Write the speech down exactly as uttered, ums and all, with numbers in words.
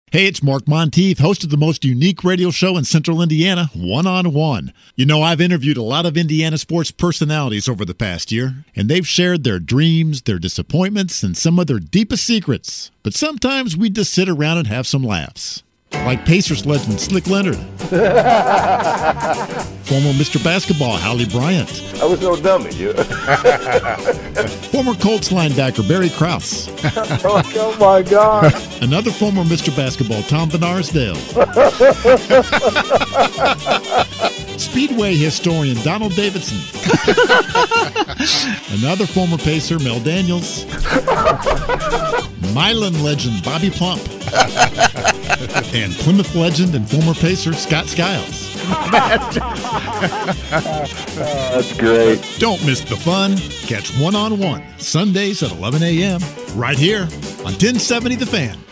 Hey, it's Mark Monteith, host of the most unique radio show in Central Indiana, One on One. You know, I've interviewed a lot of Indiana sports personalities over the past year, and they've shared their dreams, their disappointments, and some of their deepest secrets. But sometimes we just sit around and have some laughs. Like Pacers legend Slick Leonard. Former Mister Basketball Howley Bryant. I was no dummy. You. Former Colts linebacker Barry Krause. oh, oh, my God. Another former Mister Basketball Tom Benarsdale. Speedway historian Donald Davidson. Another former Pacer Mel Daniels. Milan legend Bobby Plump. And Plymouth legend and former Pacer Scott Skiles. That's great. Don't miss the fun. Catch One on One Sundays at eleven a.m. right here on ten seventy The Fan.